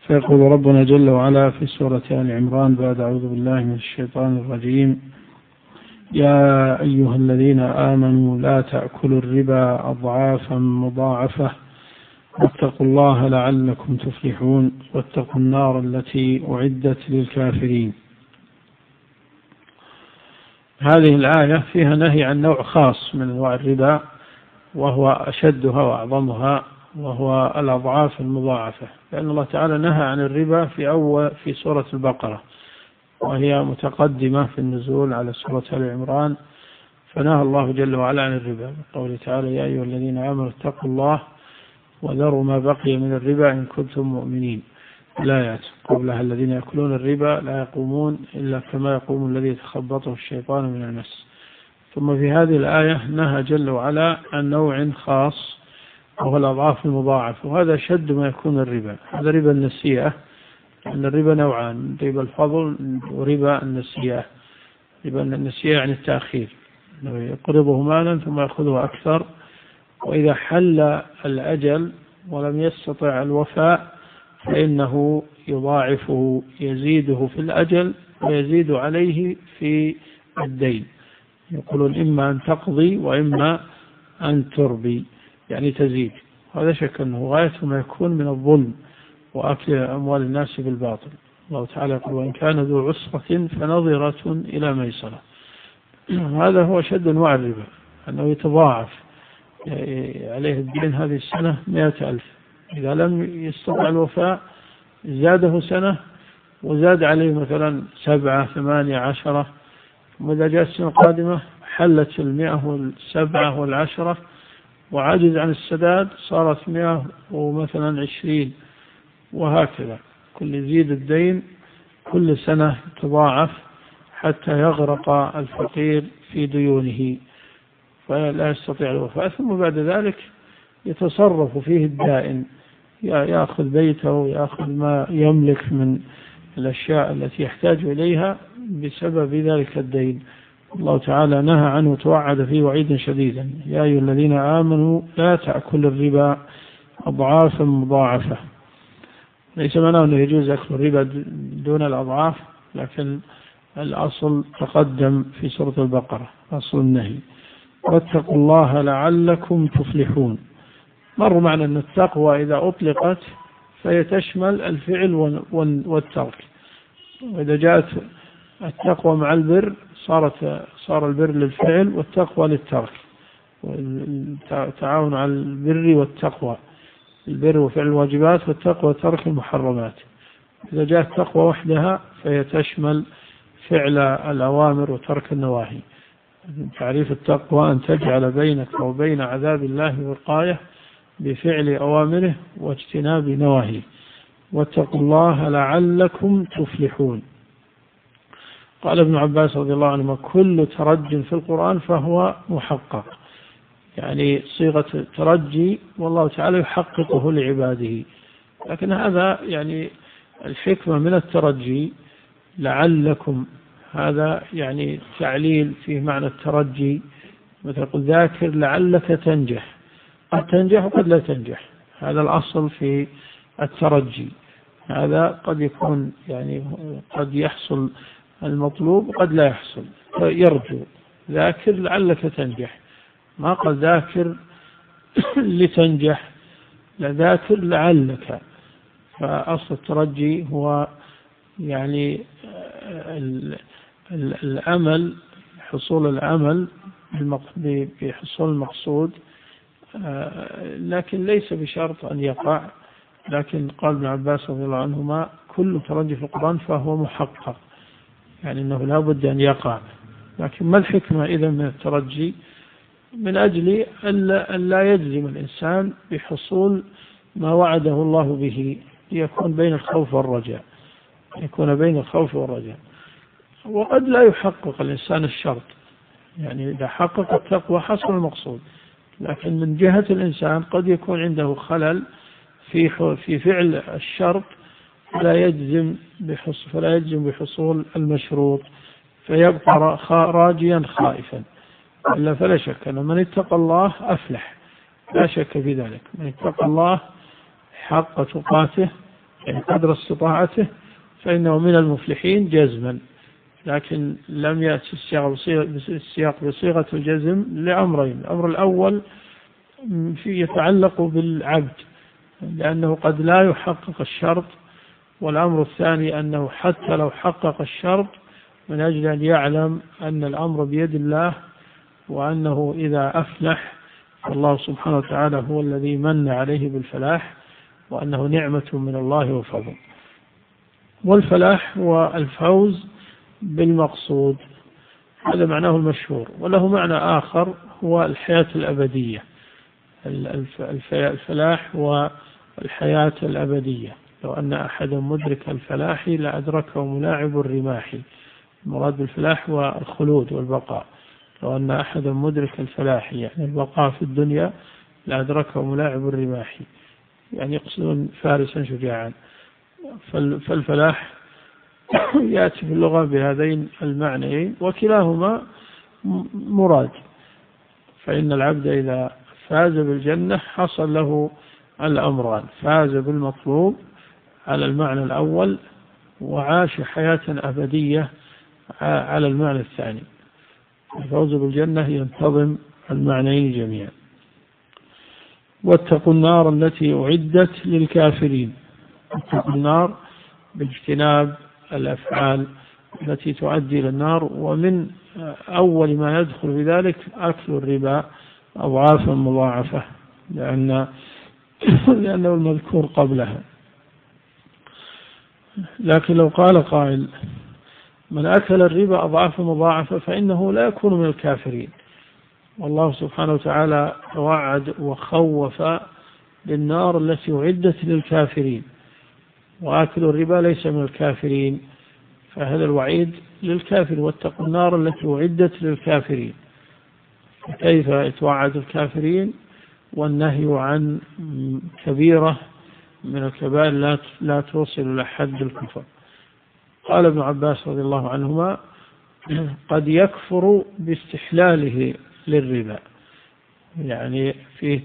فيقول ربنا جل وعلا في سورة آل عمران بعد أعوذ بالله من الشيطان الرجيم: يا أيها الذين آمنوا لا تأكلوا الربا أضعافا مضاعفة واتقوا الله لعلكم تفلحون واتقوا النار التي أعدت للكافرين. هذه الآية فيها نهي عن نوع خاص من أنواع الربا، وهو أشدها وأعظمها، وهو الأضعاف المضاعفة، لأن الله تعالى نهى عن الربا في سورة البقرة، وهي متقدمة في النزول على سورة آل عمران، فنهى الله جل وعلا عن الربا بقوله تعالى: يا أيها الذين آمنوا اتقوا الله وذروا ما بقي من الربا إن كنتم مؤمنين. الآيات قبلها: الذين يأكلون الربا لا يقومون إلا كما يقوم الذي يتخبطه الشيطان من المس. ثم في هذه الآية نهى جل وعلا عن نوع خاص وهو الأضعاف المضاعفة، وهذا شد ما يكون الربا. هذا ربا النسيئة، لأن الربا نوعان: ربا الفضل وربا النسيئة. ربا النسيئة يعني التأخير، يقرضه مالا ثم يأخذه أكثر، وإذا حل الأجل ولم يستطع الوفاء فإنه يضاعفه، يزيده في الأجل ويزيد عليه في الدين. يقولون إما أن تقضي وإما أن تربي، يعني تزيد. هذا شك أنه غاية ما يكون من الظلم وأكل أموال الناس بالباطل. الله تعالى يقول: وإن كان ذو عسرة فنظرة إلى ميسرة. هذا هو شد أنواع الربا، أنه يتضاعف عليه الدين هذه السنة 100,000، إذا لم يستطع الوفاء زاده سنة وزاد عليه مثلا 7 8 10، وإذا جاءت السنة القادمة حلت 107 و10 وعجز عن السداد صارت 120، وهكذا كل يزيد الدين كل سنة يتضاعف حتى يغرق الفقير في ديونه فلا يستطيع الوفاء. ثم بعد ذلك يتصرف فيه الدائن، يأخذ بيته، يأخذ ما يملك من الأشياء التي يحتاج إليها بسبب ذلك الدين. الله تعالى نهى عنه وتوعد فيه وعيدا شديدا: يا أيها الذين آمنوا لا تأكلوا الربا أضعافا مضاعفة. ليس معناه أنه يجوز أكل الربا دون الأضعاف، لكن الأصل تقدم في سورة البقرة، أصل النهي: واتقوا الله لعلكم تفلحون. مر معنا أن التقوى إذا أطلقت فهي تشمل الفعل والترك، وإذا جاءت التقوى مع البر صار البر للفعل والتقوى للترك، والتعاون على البر والتقوى، البر وفعل الواجبات والتقوى ترك المحرمات. إذا جاءت التقوى وحدها فهي تشمل فعل الأوامر وترك النواهي. تعريف التقوى أن تجعل بينك وبين عذاب الله وقاية بفعل أوامره واجتناب نواهيه. واتقوا الله لعلكم تفلحون. قال ابن عباس رضي الله عنهما: كل ترج في القرآن فهو محقق، يعني صيغة ترجي، والله تعالى يحققه لعباده. لكن هذا يعني الحكمة من الترجي لعلكم، هذا يعني تعليل فيه معنى الترجي. مثل يقول: ذاكر لعلك تنجح، قد تنجح وقد لا تنجح، هذا الأصل في الترجي. هذا قد يكون يعني قد يحصل المطلوب وقد لا يحصل، يرجو. ذاكر لعلك تنجح، ما قال ذاكر لتنجح، لا، ذاكر لعلك. فأصل الترجي هو يعني الأمل، حصول الأمل بحصول المقصود، لكن ليس بشرط أن يقع. لكن قال ابن عباس رضي الله عنهما: كل ترجي في القرآن فهو محقق، يعني أنه لا بد أن يقع. لكن ما الحكمة إذا من الترجي؟ من أجل أن لا يجزم الإنسان بحصول ما وعده الله به، ليكون بين الخوف والرجاء، يكون بين الخوف والرجاء. وقد لا يحقق الإنسان الشرط، يعني إذا حقق التقوى حصل المقصود، لكن من جهة الإنسان قد يكون عنده خلل في فعل الشرط، فلا يجزم بحصول المشروط، فيبقى راجيا خائفا. إلا فلا شك أن من اتقى الله أفلح، لا شك في ذلك. من اتقى الله حق تقاته يعني قدر استطاعته فإنه من المفلحين جزما، لكن لم يأتي السياق بصيغة الجزم لأمرين. الأمر الأول يتعلق بالعبد لأنه قد لا يحقق الشرط، والأمر الثاني أنه حتى لو حقق الشرط من أجل أن يعلم أن الأمر بيد الله، وأنه إذا أفلح فالله سبحانه وتعالى هو الذي من عليه بالفلاح، وأنه نعمة من الله وفضل. والفلاح هو الفوز بالمقصود، هذا معناه المشهور. وله معنى آخر هو الحياة الأبدية. الفلاح هو الحياة الأبدية. لو أن أحدا مدرك الفلاح لأدركه ملاعب الرماح. المراد بالفلاح هو الخلود والبقاء. لو أن أحدا مدرك الفلاح يعني البقاء في الدنيا لأدركه ملاعب الرماح، يعني يقصدون فارسا شجاعا. فالفلاح يأتي في اللغة بهذين المعنيين وكلاهما مراد. فإن العبد إذا فاز بالجنة حصل له الأمران: فاز بالمطلوب على المعنى الأول، وعاش حياة أبدية على المعنى الثاني. الفوز بالجنة ينتظم المعنيين جميعا. واتقوا النار التي أعدت للكافرين. اتقوا النار باجتناب الأفعال التي تؤدي إلى النار، ومن أول ما يدخل في ذلك أكل الربا أضعافا مضاعفة، لأنه المذكور قبلها. لكن لو قال قائل: من أكل الربا أضعافا مضاعفة فإنه لا يكون من الكافرين، والله سبحانه وتعالى توعد وخوف بالنار التي أعدت للكافرين، وآكل الربا ليس من الكافرين، فهذا الوعيد للكافر. واتقوا النار التي أعدت للكافرين، كيف يتوعد الكافرين والنهي عن كبيرة من الكبائر لا توصل إلى حد الكفر؟ قال ابن عباس رضي الله عنهما: قد يكفر باستحلاله للربا، يعني فيه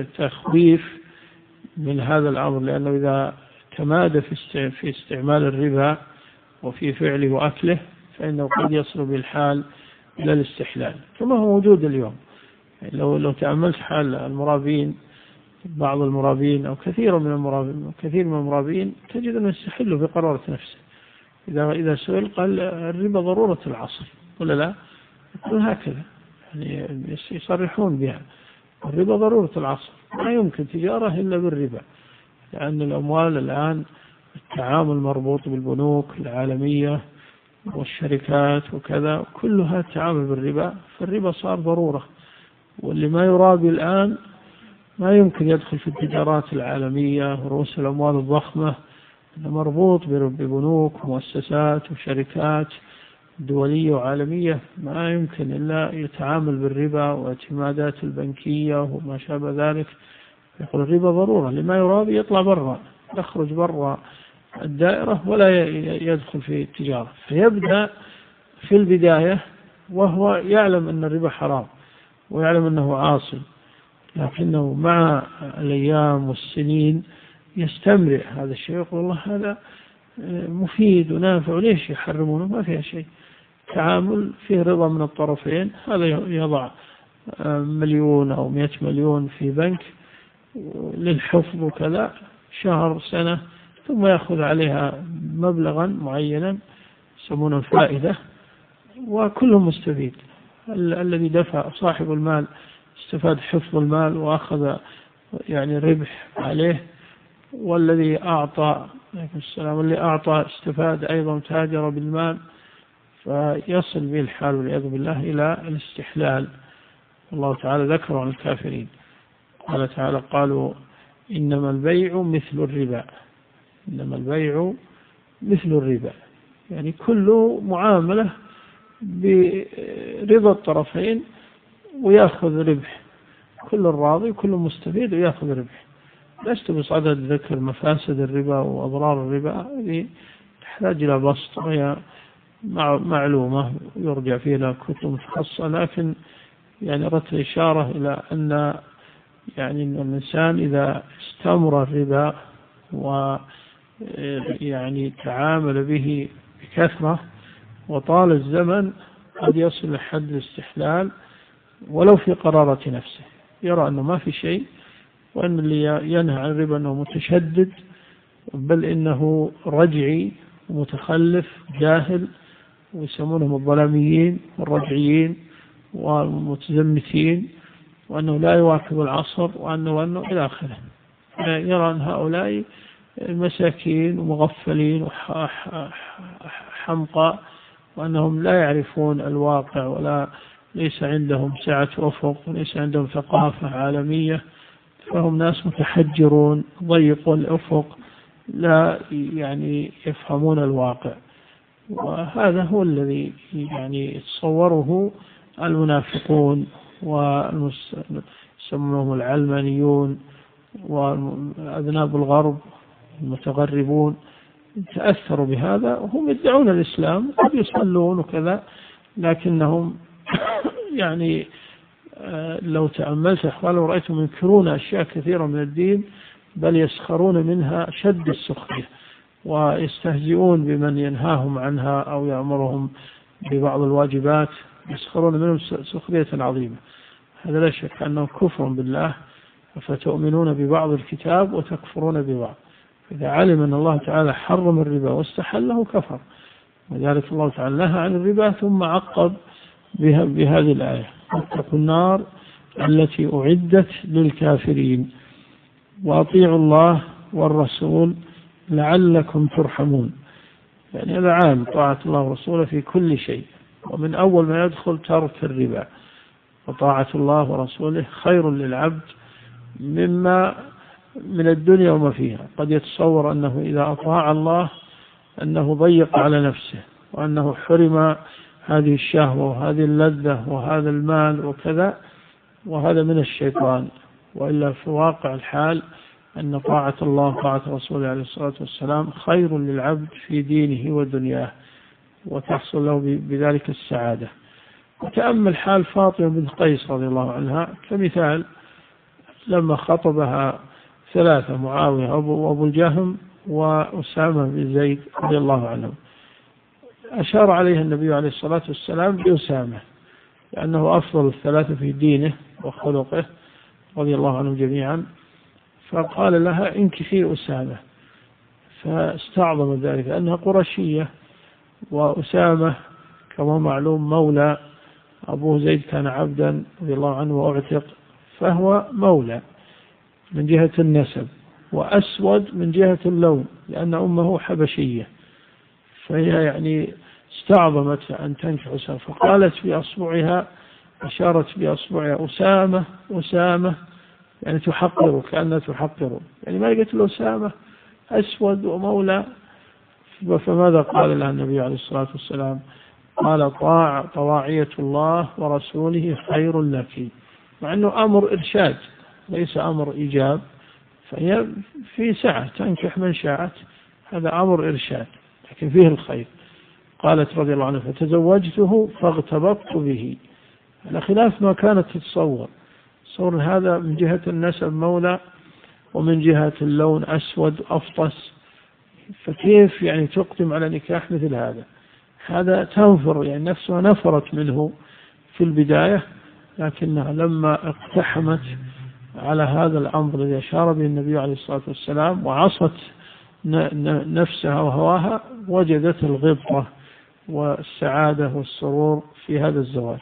تخويف من هذا الأمر، لأنه إذا تمادى في استعمال الربا وفي فعله وأكله فإنه قد يصل بالحال إلى الاستحلال، كما هو موجود اليوم. يعني لو تأملت حال المرابين، بعض المرابين أو كثير من المرابين تجد أنه يستحل في قرارة نفسه. إذا سئل قال: الربا ضرورة العصر، ولا لا؟ يقول هكذا، يعني يصرحون بها: الربا ضرورة العصر، ما يمكن تجارة إلا بالربا، لأن الأموال الآن التعامل مربوط بالبنوك العالمية والشركات وكذا، كلها تعامل بالربا، فالربا صار ضرورة. واللي ما يرابي الآن ما يمكن يدخل في التجارات العالمية ورؤوس الأموال الضخمة، مربوط ببنوك ومؤسسات وشركات دولية وعالمية، ما يمكن إلا يتعامل بالربا واعتمادات البنكية وما شابه ذلك. يقول الربا ضرورة، لما يرابي يطلع برا، يخرج برا الدائرة ولا يدخل في التجارة. فيبدأ في البداية وهو يعلم أن الربا حرام ويعلم أنه عاصي، لكنه مع الأيام والسنين يستمرئ هذا الشيء، يقول: الله هذا مفيد ونافع، ليش يحرمونه؟ ما فيها شيء، تعامل فيه رضا من الطرفين. هذا يضع 1,000,000 أو 100 مليون في بنك للحفظ وكذا، شهر سنة، ثم يأخذ عليها مبلغا معينا يسمونه الفائدة، وكلهم مستفيد. الذي دفع صاحب المال استفاد حفظ المال وأخذ يعني ربح عليه، والذي أعطى واللي أعطى استفاد أيضا، تاجر بالمال، فيصل به الحال والعياذ بالله إلى الاستحلال. الله تعالى ذكر عن الكافرين، قال تعالى: قالوا إنما البيع مثل الربا. إنما البيع مثل الربا، يعني كل معاملة برضا الطرفين ويأخذ ربح، كل راضي كل مستفيد ويأخذ ربح. لست بصدد ذكر مفاسد الربا وأضرار الربا، هذه تحتاج إلى بسط، وهي معلومة يرجع فيها إلى كتب متخصصة، لكن يعني أردت الإشارة إلى أن يعني الإنسان إذا استمر الربا يعني تعامل به بكثرة وطال الزمن قد يصل لحد الاستحلال ولو في قرارة نفسه، يرى أنه ما في شيء، وأن اللي ينهى عن الربا أنه متشدد، بل إنه رجعي ومتخلف جاهل، ويسمونهم الظلاميين والرجعيين والمتزمتين، وأنه لا يواكب العصر، وأنه إلى آخره. يرى أن هؤلاء مساكين ومغفلين وحمقى، وأنهم لا يعرفون الواقع، ولا ليس عندهم سعة أفق، وليس عندهم ثقافة عالمية، فهم ناس متحجرون ضيقوا الأفق، لا يعني يفهمون الواقع. وهذا هو الذي يعني يتصوره المنافقون ويسمونهم العلمانيون وأذناب الغرب المتغربون، تأثروا بهذا، وهم يدعون الإسلام قد يصلون وكذا، لكنهم يعني لو تأملت أحوالهم رأيتهم ينكرون أشياء كثيرة من الدين، بل يسخرون منها شد السخرية، ويستهزئون بمن ينهاهم عنها أو يأمرهم ببعض الواجبات، يسخرون منهم سخرية عظيمة. هذا لا شك أنه كفر بالله، فتؤمنون ببعض الكتاب وتكفرون ببعض. إذا علم أن الله تعالى حرم الربا واستحله كفر، وذلك الله تعالى نهى عن الربا ثم عقب بهذه الآية: واتقوا النار التي أعدت للكافرين وأطيعوا الله والرسول لعلكم ترحمون. يعني هذا عام، طاعة الله ورسوله في كل شيء، ومن أول ما يدخل ترك الربا. وطاعة الله ورسوله خير للعبد مما من الدنيا وما فيها. قد يتصور أنه إذا أطاع الله أنه ضيق على نفسه، وأنه حرم هذه الشهوة وهذه اللذة وهذا المال وكذا، وهذا من الشيطان. وإلا في واقع الحال أن طاعة الله وطاعة رسوله عليه الصلاة والسلام خير للعبد في دينه ودنياه، وتحصل له بذلك السعادة. وتأمل حال فاطمة بنت قيس رضي الله عنها كمثال، لما خطبها ثلاثة: معاوية وأبو الجهم وأسامة بن زيد رضي الله عنهم، أشار عليها النبي عليه الصلاة والسلام بأسامة، لأنه أفضل الثلاثة في دينه وخلقه رضي الله عنهم جميعا، فقال لها: انكحي أسامة. فاستعظم ذلك أنها قرشية، وأسامة كما معلوم مولى، أبوه زيد كان عبدا رضي الله عنه وأعتق، فهو مولى من جهة النسب، وأسود من جهة اللون لأن أمه حبشية، فهي يعني استعظمت أن تنكح أسامة، فقالت بأصبعها، أشارت بأصبعها: أسامة أسامة، يعني تحقر، كأنها تحقر، يعني ما قلت له أسامة أسود ومولى. فماذا قال لها النبي عليه الصلاة والسلام؟ قال: طواعية الله ورسوله خير لك، مع أنه أمر إرشاد ليس أمر إيجاب، فهي في سعة تنكح من شاءت، هذا أمر إرشاد لكن فيه الخير. قالت رضي الله عنها: فتزوجته فاغتبطت به، على خلاف ما كانت تتصور. صور هذا من جهة النسب مولى، ومن جهة اللون أسود أفطس، فكيف يعني تقدم على نكاح مثل هذا تنفر، يعني نفسها نفرت منه في البداية، لكنها لما اقتحمت على هذا الأمر الذي أشار به النبي عليه الصلاة والسلام وعصت نفسها وهواها، وجدت الغبطة والسعادة والسرور في هذا الزواج.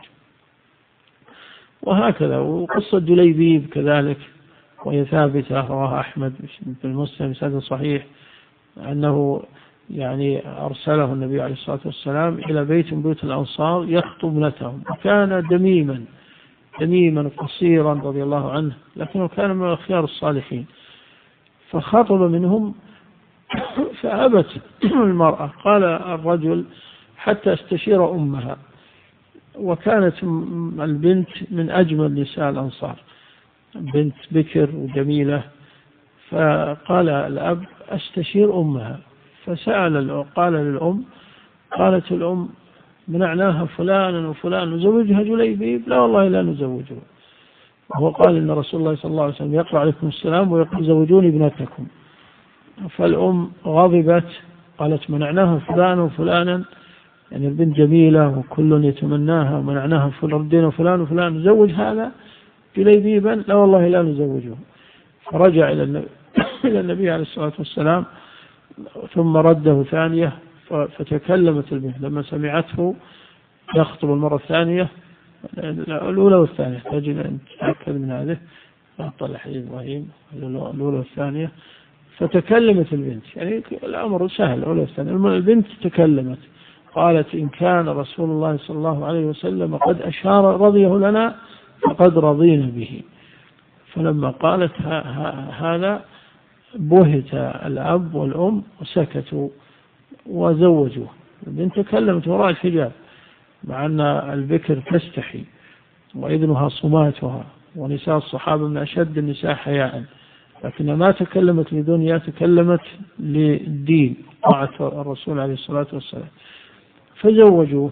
وهكذا. وقصة جليبيب كذلك، وهي ثابتة، رواها أحمد بن مسلم بسند صحيح، أنه يعني أرسله النبي عليه الصلاة والسلام إلى بيت من بيوت الأنصار يخطب ابنتهم، وكان دميما قصيرا رضي الله عنه، لكنه كان من الأخيار الصالحين، فخطب منهم فأبت المرأة. قال الرجل: حتى استشير أمها، وكانت البنت من أجمل نساء الأنصار، بنت بكر وجميلة، فقال الأب: أستشير أمها. فسأل، قال للأم، قالت الأم: منعناها فلانا وفلان، نزوجها جليبيب؟ لا والله لا نزوجها. وهو قال إن رسول الله صلى الله عليه وسلم يقرأ عليكم السلام ويقول: زوجوني ابنتكم. فالأم غضبت، قالت منعناها فلان وفلانا، يعني البنت جميلة وكل يتمناها، ومنعناها ردينا فلان وفلان، نزوج هذا جليبيبا؟ لا والله لا نزوجه. فرجع إلى النبي عليه الصلاة والسلام، ثم رده ثانية، فتكلمت البنت لما سمعته يخطب المرة الثانية، الأولى والثانية، تجد أن تتأكد من هذه، طلع حديث إبراهيم الأولى والثانية. فتكلمت البنت، يعني الأمر سهل، الأولى والثانية. البنت تكلمت، قالت إن كان رسول الله صلى الله عليه وسلم قد أشار رضيه لنا فقد رضينا به. فلما قالت هذا بهت الأب والأم وسكتوا وزوجوه. البنت تكلمت وراء الحجاب، مع أن البكر تستحي وإذنها صماتها، ونساء الصحابة من أشد النساء حياء، لكنها ما تكلمت لدنيا، تكلمت للدين، طاعة الرسول عليه الصلاة والسلام. فزوجوه،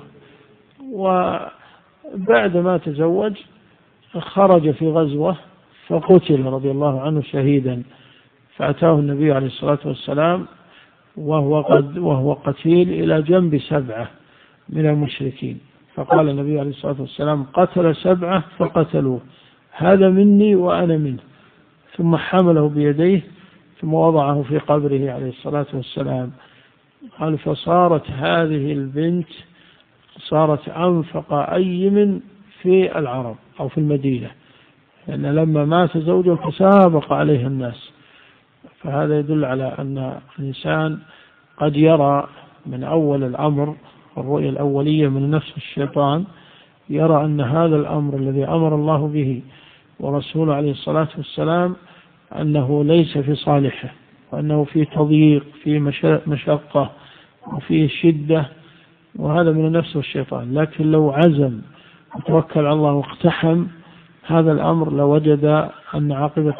وبعد ما تزوج خرج في غزوة فقتل رضي الله عنه شهيدا، فأتاه النبي عليه الصلاة والسلام وهو قتيل إلى جنب 7 من المشركين، فقال النبي عليه الصلاة والسلام قتل 7 فقتلوه، هذا مني وأنا منه. ثم حمله بيديه ثم وضعه في قبره عليه الصلاة والسلام. قال فصارت هذه البنت صارت أنفق أيم في العرب أو في المدينة، لأن لما مات زوجه تسابق عليها الناس. فهذا يدل على أن الإنسان قد يرى من أول الأمر، الرؤية الأولية من نفس الشيطان، يرى أن هذا الأمر الذي أمر الله به ورسوله عليه الصلاة والسلام أنه ليس في صالحه، وأنه في تضييق، في مشقة، وفي شدة، وهذا من نفس الشيطان. لكن لو عزم وتوكل على الله واقتحم هذا الأمر لوجد أن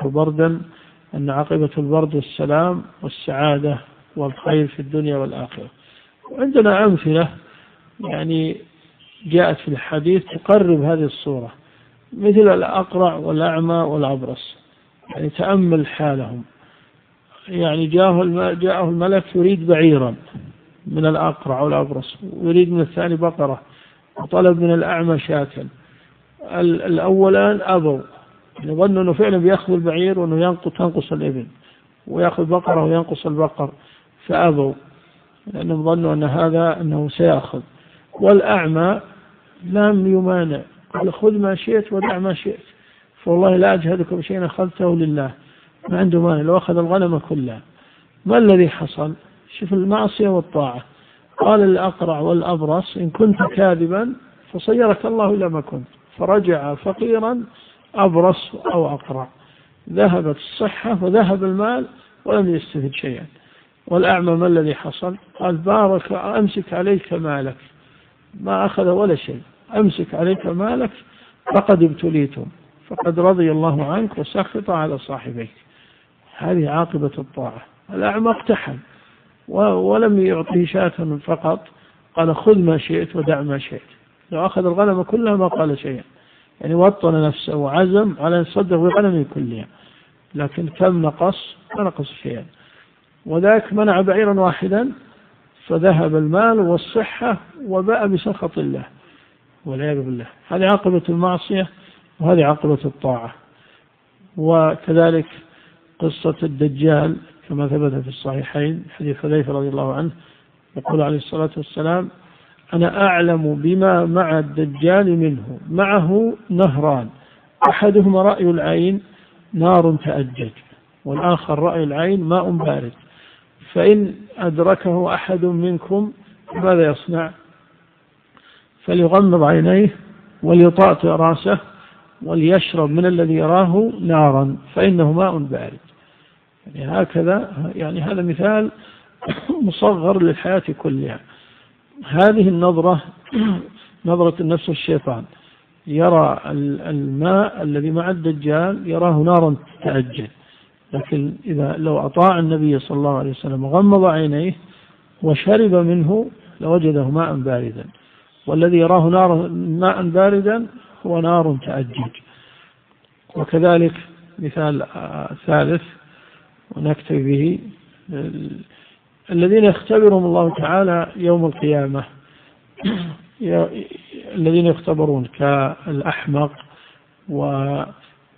عاقبة البرد السلام والسعادة والخير في الدنيا والآخرة. وعندنا أمثلة يعني جاءت في الحديث تقرب هذه الصورة، مثل الأقرع والأعمى والأبرص. يعني تأمل حالهم، يعني جاءه الملك يريد بعيرا من الأقرع والأبرص، ويريد من الثاني بقرة، وطلب من الأعمى شاة. الأولان أبوا، يظنوا أنه فعلا بيأخذ البعير وأنه تنقص الإبل، ويأخذ بقرة وينقص البقر، فأبوا لأنهم ظنوا أنه سيأخذ. والأعمى لم يمانع، قال خذ ما شئت ودع ما شئت، فوالله لا أجهدك بشيء أخذته لله. ما عنده مانع لو أخذ الغنم كلها. ما الذي حصل؟ شوف المعصية والطاعة. قال الأقرع والأبرص إن كنت كاذبا فصيرك الله إلى ما كنت، فرجع فقيرا أبرص أو أقرع، ذهبت الصحة وذهب المال ولم يستفد شيئا. والأعمى ما الذي حصل؟ قال بارك أمسك عليك مالك، ما أخذ ولا شيء، أمسك عليك مالك فقد ابتليتم، فقد رضي الله عنك وسخط على صاحبيك. هذه عاقبة الطاعة. الأعمى اقتحم ولم يعطيه شاة فقط، قال خذ ما شئت ودع ما شئت. لو أخذ الغنم كلها ما قال شيئا، يعني وطن نفسه وعزم على أن يصدق بغنمه كلها، لكن كم نقص؟ ما نقص شيئا. وذاك منع بعيرا واحدا فذهب المال والصحة وباء بسخط الله والعياذ بالله. هذه عاقبة المعصية وهذه عاقبة الطاعة. وكذلك قصة الدجال كما ثبت في الصحيحين حديث حذيفة رضي الله عنه، يقول عليه الصلاة والسلام أنا أعلم بما مع الدجال منه، معه نهران، أحدهما رأي العين نار تأجج، والآخر رأي العين ماء بارد، فإن أدركه أحد منكم ماذا يصنع؟ فليغمض عينيه وليطأطئ رأسه وليشرب من الذي يراه نارا فإنه ماء بارد. يعني هكذا، يعني هذا مثال مصغر للحياة كلها. هذه النظرة نظرة النفس الشيطان، يرى الماء الذي مع الدجال يراه نارا تأجج، لكن إذا لو أطاع النبي صلى الله عليه وسلم غمض عينيه وشرب منه لوجده ماء باردا، والذي يراه ماء باردا هو نار تأجج. وكذلك مثال ثالث ونكتفي به، الذين يختبرهم الله تعالى يوم القيامة، الذين يختبرون كالأحمق وصاحب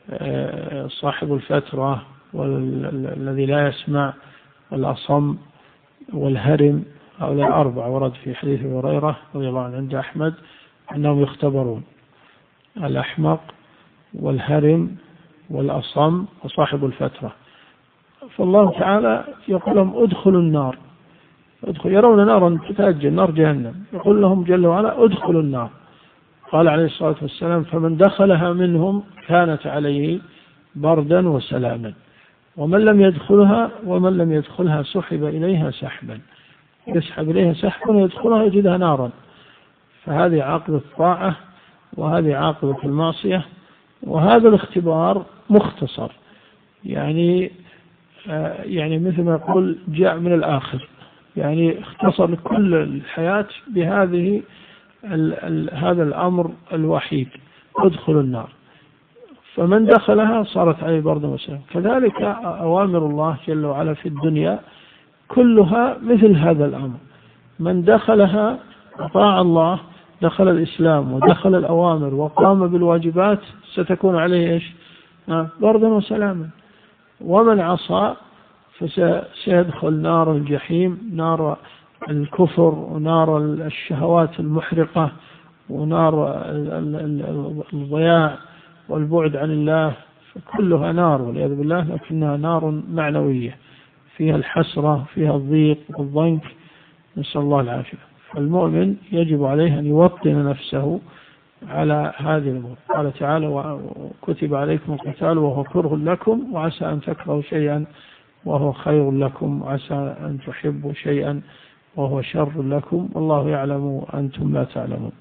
الفترة والذي لا يسمع والأصم والهرم، هؤلاء 4 ورد في حديث أبي هريرة رضي الله عنه عند أحمد أنهم يختبرون: الأحمق والهرم والأصم وصاحب الفترة. فالله تعالى يقول لهم ادخلوا النار، يرون نارا تتأجل، نار جهنم، يقول لهم جل وعلا ادخلوا النار. قال عليه الصلاة والسلام: فمن دخلها منهم كانت عليه بردا وسلاما، ومن لم يدخلها سحب إليها سحبا، يسحب إليها سحبا ويدخلها يجدها نارا. فهذه عاقبة الطاعة وهذه عاقبة المعصية. وهذا الاختبار مختصر، يعني مثل ما يقول جاء من الآخر، يعني اختصر كل الحياة بهذه هذا الأمر الوحيد: ادخل النار. فمن دخلها صارت عليه بردا وسلام. كذلك أوامر الله جل وعلا في الدنيا كلها مثل هذا الأمر: من دخلها أطاع الله، دخل الإسلام ودخل الأوامر وقام بالواجبات، ستكون عليه إيش؟ بردا وسلاما. ومن عصى فسيدخل نار الجحيم، نار الكفر ونار الشهوات المحرقة ونار الضياع والبعد عن الله، فكلها نار والعياذ بالله، لكنها نار معنوية فيها الحسرة، فيها الضيق والضنك، نسأل الله العافية. فالمؤمن يجب عليه أن يوطن نفسه على هذه الأمور. قال تعالى: وكتب عليكم القتال وهو كره لكم وعسى أن تكرهوا شيئا وهو خير لكم وعسى أن تحبوا شيئا وهو شر لكم والله يعلم وأنتم لا تعلمون.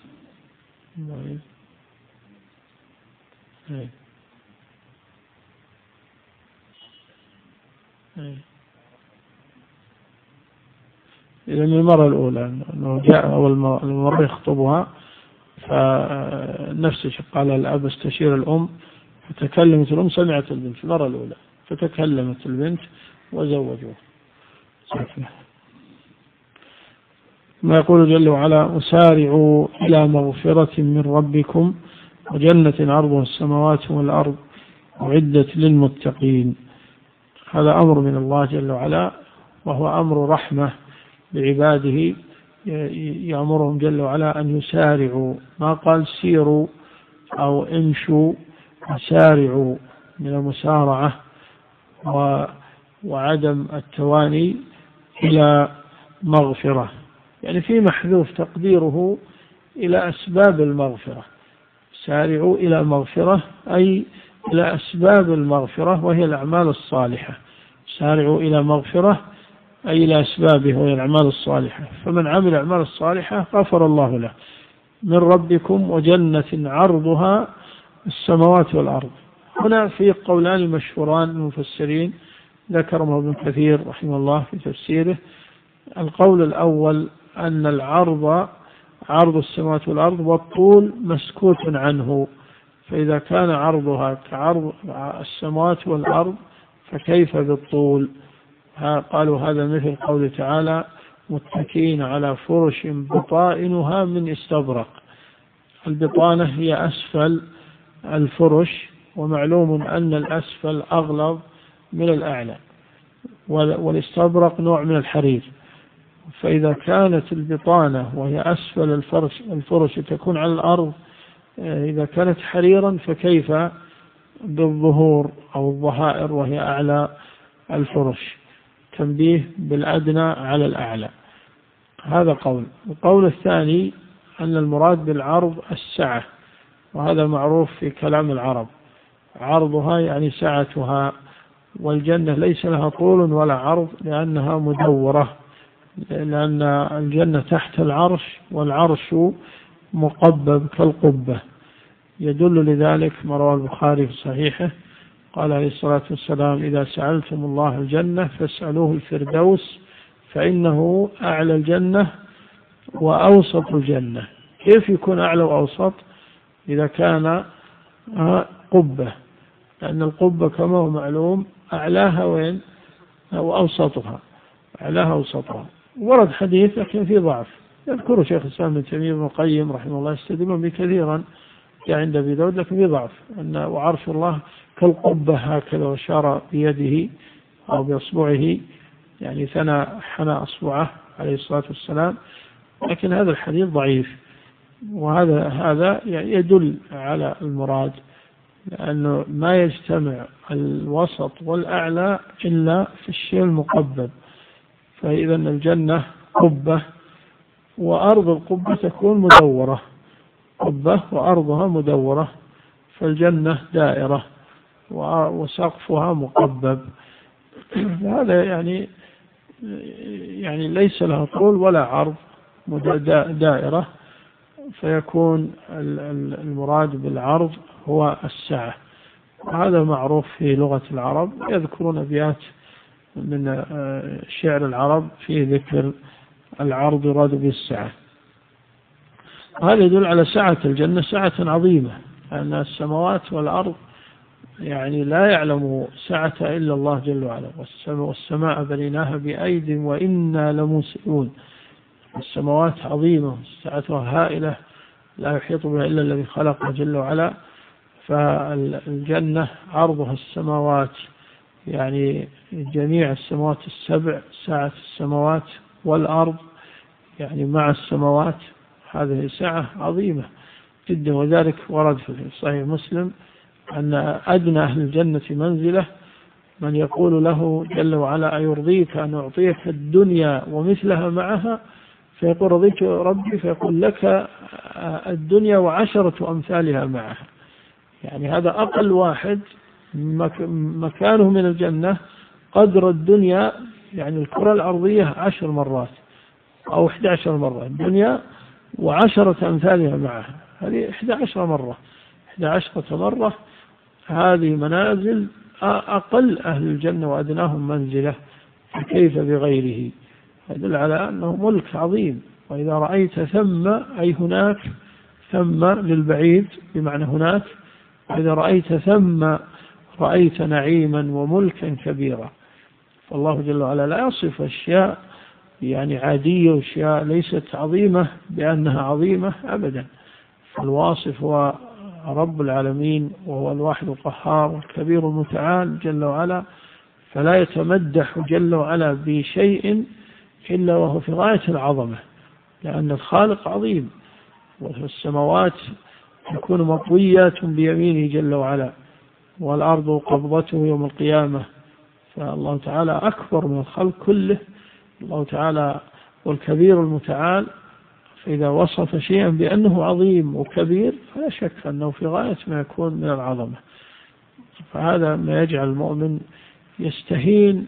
إذا من المرة الأولى أنه جاء أول مرة يخطبها، فنفس قال الأب استشير الأم، فتكلمت الأم، سمعت البنت في المرة الأولى، فتكلمت البنت وزوجوه. ما يقول جل وعلا: وسارعوا إلى مغفرة من ربكم وجنة عرضها السماوات والأرض أعدت للمتقين. هذا أمر من الله جل وعلا، وهو أمر رحمة بعباده، يأمرهم جل وعلا أن يسارعوا، ما قال سيروا أو امشوا، سارعوا من المسارعة وعدم التواني إلى مغفرة، يعني في محذوف تقديره إلى أسباب المغفرة. سارعوا إلى مغفرة أي إلى أسباب المغفرة وهي الأعمال الصالحة. سارعوا إلى مغفرة أي إلى أسبابه وهي الأعمال الصالحة. فمن عمل الأعمال الصالحة غفر الله له. من ربكم وجنة عرضها السماوات والأرض. هنا في قولان مشهوران المفسرين ذكرهم ابن كثير رحمه الله في تفسيره. القول الأول أن العرض عرض السماوات والأرض والطول مسكوت عنه، فإذا كان عرضها كعرض السماوات والأرض فكيف بالطول؟ قالوا هذا مثل قول تعالى: متكئين على فرش بطائنها من استبرق. البطانة هي أسفل الفرش، ومعلوم أن الأسفل أغلظ من الأعلى، والاستبرق نوع من الحرير. فإذا كانت البطانة وهي أسفل الفرش تكون على الأرض، إذا كانت حريرا فكيف بالظهور أو الظهائر وهي أعلى الفرش؟ تنبيه بالأدنى على الأعلى. هذا قول. القول الثاني أن المراد بالعرض السعة، وهذا معروف في كلام العرب، عرضها يعني سعتها، والجنة ليس لها طول ولا عرض لأنها مدورة، لأن الجنة تحت العرش والعرش مقبب كالقبة. يدل لذلك ما رواه البخاري في صحيحه قال عليه الصلاة والسلام: إذا سألتم الله الجنة فاسألوه الفردوس فإنه أعلى الجنة وأوسط الجنة. كيف يكون أعلى وأوسط؟ إذا كان قبة، لأن القبة كما هو معلوم أعلاها وين؟ أو أوسطها، أعلاها أوسطها. ورد حديث لكن في ضعف، يذكره شيخ الإسلام ابن تيمية وابن القيم رحمه الله، يستدلون به كثيرا عند أبي داود، لكن في ضعف. أن وعرش الله كالقبة هكذا، وشار بيده أو بأصبعه، يعني حنى أصبعه عليه الصلاة والسلام، لكن هذا الحديث ضعيف. وهذا يدل على المراد، لأنه ما يجتمع الوسط والأعلى إلا في الشيء المقبل. فإذا الجنة قبة، وأرض القبة تكون مدورة، قبة وأرضها مدورة، فالجنة دائرة وسقفها مقبب. هذا يعني ليس لها طول ولا عرض، دائرة، فيكون المراد بالعرض هو السعة. وهذا معروف في لغة العرب، يذكرون أبيات من شعر العرب في ذكر العرض يراد به السعة. هذا يدل على سعة الجنة، سعة عظيمة، أن السماوات والأرض يعني لا يعلم سعة إلا الله جل وعلا. والسماء بنيناها بأيد وإنا لموسعون. السماوات عظيمة، سعتها هائلة، لا يحيط بها إلا الذي خلق جل وعلا. فالجنة عرضها السماوات، يعني جميع السماوات السبع، سعة السماوات والأرض يعني مع السماوات، هذه سعة عظيمة جدا. وذلك ورد في صحيح مسلم أن أدنى أهل الجنة منزلة من يقول له جل وعلا: أيرضيك أن أعطيك الدنيا ومثلها معها؟ فيقول: رضيت ربي. فيقول: لك الدنيا وعشرة أمثالها معها. يعني هذا أقل واحد مكانه من الجنة قدر الدنيا، يعني الكرة الأرضية 10 مرات أو 11 مرة، الدنيا وعشرة أمثالها معها، هذه 11 مرة، 11 مرة. هذه منازل أقل أهل الجنة وأدناهم منزلة، فكيف بغيره؟ يدل على أنه ملك عظيم. وإذا رأيت ثم، أي هناك، ثم للبعيد بمعنى هناك، وإذا رأيت ثم رأيت نعيما وملكا كبيرا. فالله جل وعلا لا يصف أشياء يعني عادية وأشياء ليست عظيمة بأنها عظيمة أبدا. فالواصف هو رب العالمين، وهو الواحد القهار والكبير المتعال جل وعلا، فلا يتمدح جل وعلا بشيء إلا وهو في غاية العظمة، لأن الخالق عظيم. والسماوات تكون مطويات بيمينه جل وعلا، والأرض قبضته يوم القيامة. فالله تعالى أكبر من الخلق كله، الله تعالى والكبير المتعال. فإذا وصف شيئا بأنه عظيم وكبير فلا شك أنه في غاية ما يكون من العظمة. فهذا ما يجعل المؤمن يستهين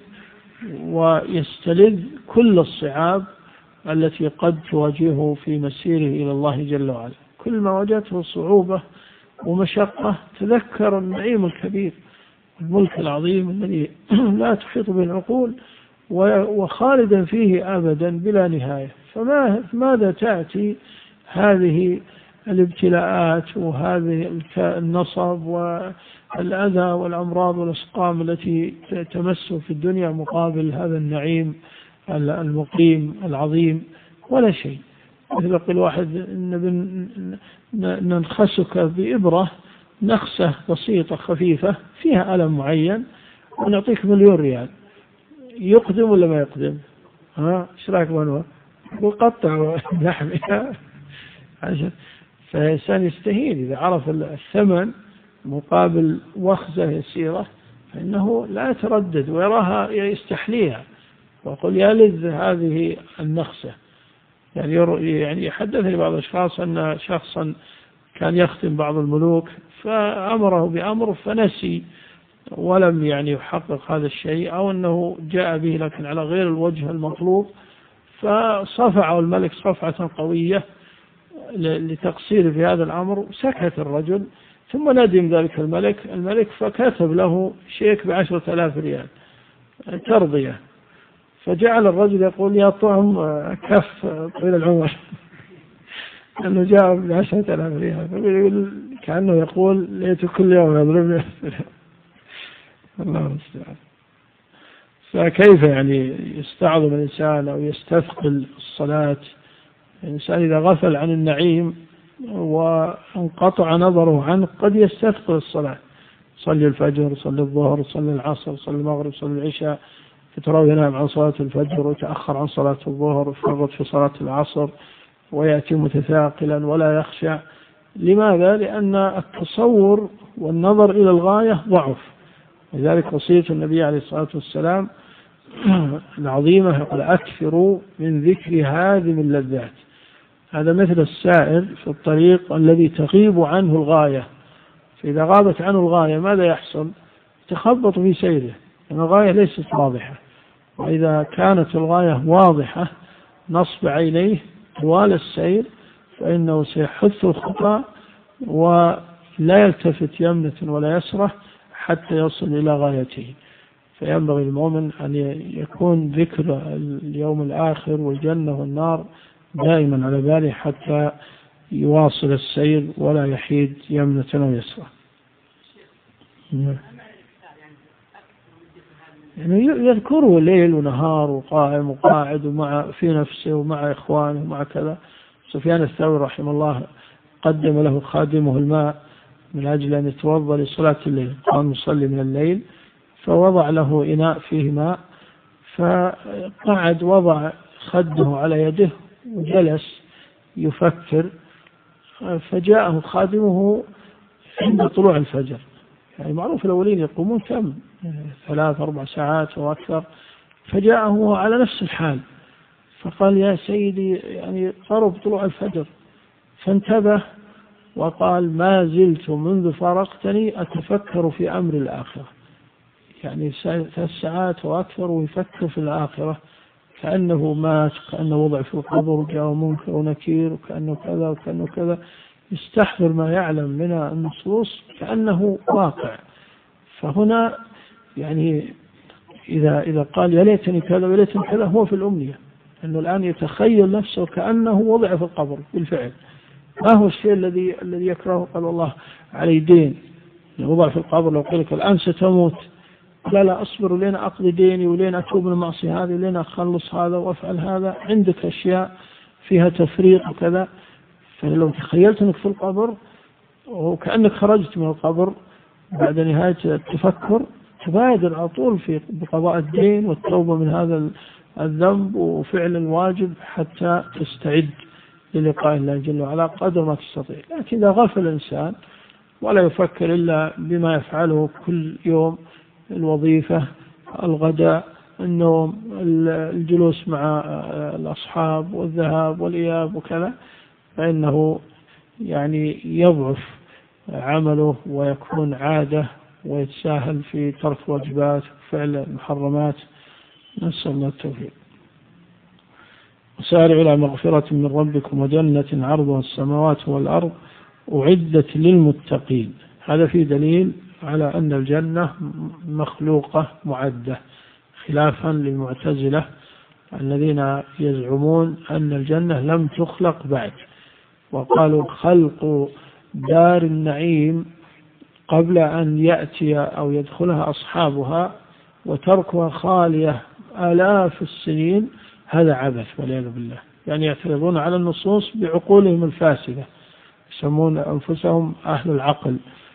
ويستلذ كل الصعاب التي قد تواجهه في مسيره إلى الله جل وعلا. كل ما وجدته صعوبة ومشقة تذكر النعيم الكبير، الملك العظيم الذي لا تحيط به العقول، وخالدا فيه أبدا بلا نهاية. فماذا تأتي هذه الابتلاءات وهذه النصب والأذى والأمراض والأسقام التي تمس في الدنيا مقابل هذا النعيم المقيم العظيم؟ ولا شيء. مثل يقول واحد: ننخسك بإبرة، نخسة بسيطة خفيفة فيها ألم معين، ونعطيك 1,000,000 ريال. يقدم ولا ما يقدم؟ ايش رايك بانه وقطع لحمها عشان. فالإنسان يستهين إذا عرف الثمن مقابل وخزة يسيرة، فإنه لا يتردد ويراها يستحليها، ويقول: يا لذ هذه النخسة. يعني يحدثني بعض الأشخاص أن شخصا كان يختم بعض الملوك، فأمره بأمر فنسي ولم يحقق هذا الشيء، أو أنه جاء به لكن على غير الوجه المطلوب، فصفعه الملك صفعة قوية لتقصير في هذا الأمر. سكت الرجل، ثم ندم ذلك الملك فكتب له شيك ب10,000 ريال ترضية. فجعل الرجل يقول: يا طعم كف طويل العمر، أنه جاء ب10,000 ريال، كأنه يقول: ليت كل يوم يضربني. الله المستعان. فكيف يعني يستعظم الإنسان أو يستثقل الصلاة؟ الإنسان إذا غفل عن النعيم وانقطع نظره عنه قد يستثقل الصلاة، صلي الفجر، صلي الظهر، صلي العصر، صلي المغرب، صلي العشاء، فتراه ينام عن صلاة الفجر ويتأخر عن صلاة الظهر ويفرط في صلاة العصر ويأتي متثاقلا ولا يخشع. لماذا؟ لأن التصور والنظر إلى الغاية ضعف. لذلك وصية النبي عليه الصلاة والسلام العظيمة يقول أكثروا من ذكر هادم اللذات. هذا مثل السائر في الطريق الذي تغيب عنه الغاية، فإذا غابت عنه الغاية ماذا يحصل؟ تخبط في سيره، لأن الغاية ليست واضحة. وإذا كانت الغاية واضحة نصب عينيه طوال السير فإنه سيحث الخطى ولا يلتفت يمنة ولا يسرة حتى يصل إلى غايته. فينبغي المؤمن أن يكون ذكر اليوم الآخر والجنة والنار دائما على باله حتى يواصل السير ولا يحيد يمنة أو يسرة. يعني يذكره ليل ونهار وقائم وقاعد ومع في نفسه ومع إخوانه ومع كذا. سفيان الثوري رحمه الله قدم له خادمه الماء من أجل أن يتوضأ لصلاة الليل، قام يصلي من الليل فوضع له إناء فيه ماء، فقعد وضع خده على يده وجلس يفكر، فجاءه خادمه عند طلوع الفجر. يعني معروف الأولين يقومون كم 3-4 ساعات وأكثر، فجاءه على نفس الحال فقال يا سيدي يعني قرب طلوع الفجر، فانتبه وقال ما زلت منذ فارقتني أتفكر في أمر الآخرة. يعني 3 ساعات وأكثر ويفكر في الآخرة، كأنه مات، كأنه وضع في القبر وجاء منكر ونكير وكأنه كذا وكأنه كذا، يستحضر ما يعلم من النصوص كأنه واقع. فهنا يعني إذا قال يا ليتني كذا ويا ليتني كذا هو في الأمنية، أنه الآن يتخيل نفسه كأنه وضع في القبر بالفعل. ما هو الشيء الذي يكرهه؟ قال الله علي دين، وضع في القبر لو قلت الآن ستموت، لا أصبر لين أقضي ديني ولين أتوب من المعصية هذه ولين أخلص هذا وأفعل هذا، عندك أشياء فيها تفريط وكذا. فلو تخيلت أنك في القبر وكأنك خرجت من القبر بعد نهاية التفكر تبادر على طول في بقضاء الدين والتوبة من هذا الذنب وفعل الواجب حتى تستعد للقاء الله جل وعلا قدر ما تستطيع. لكن إذا غفل الإنسان ولا يفكر إلا بما يفعله كل يوم، الوظيفة، الغداء، النوم، الجلوس مع الأصحاب والذهاب والإياب وكذا، فإنه يعني يضعف عمله ويكون عادة ويتساهل في ترك واجبات وفعل المحرمات. نسأل الله التوفيق. وسارعوا إلى مغفرة من ربكم وجنة عرضها السماوات والأرض أعدت للمتقين. هذا فيه دليل على أن الجنة مخلوقة معدة، خلافا للمعتزلة الذين يزعمون أن الجنة لم تخلق بعد، وقالوا خلق دار النعيم قبل أن يأتي أو يدخلها أصحابها وتركها خالية آلاف السنين هذا عبث والعياذ بالله. يعني يعترضون على النصوص بعقولهم الفاسدة، يسمون أنفسهم أهل العقل،